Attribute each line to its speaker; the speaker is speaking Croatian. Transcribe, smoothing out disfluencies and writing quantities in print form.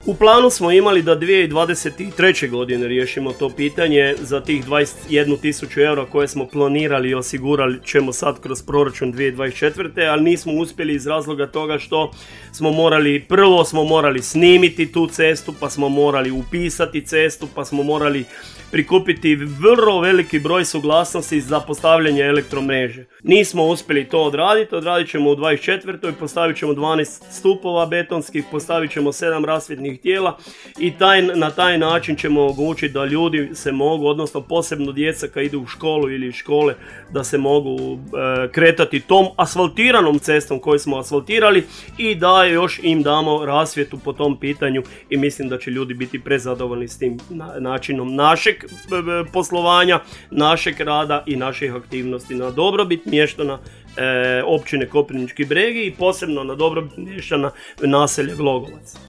Speaker 1: U planu smo imali da 2023. godine riješimo to pitanje za tih 21.000 eura koje smo planirali i osigurali ćemo sad kroz proračun 2024. ali nismo uspjeli iz razloga toga što prvo smo morali snimiti tu cestu, pa smo morali upisati cestu, pa smo morali prikupiti vrlo veliki broj suglasnosti za postavljanje elektromreže. Nismo uspjeli to odradit ćemo u 24. postavit ćemo 12 stupova betonskih, postavit ćemo 7 rasvjetnih tijela i na taj način ćemo omogućiti da ljudi se mogu, odnosno posebno djeca kad idu u školu ili iz škole, da se mogu kretati tom asfaltiranom cestom koju smo asfaltirali i da još im damo rasvjetu po tom pitanju i mislim da će ljudi biti prezadovoljni s tim načinom našeg poslovanja, našeg rada i naših aktivnosti na dobrobit mještana općine Koprivnički Bregi i posebno na dobrobit mještana naselja Glogovac.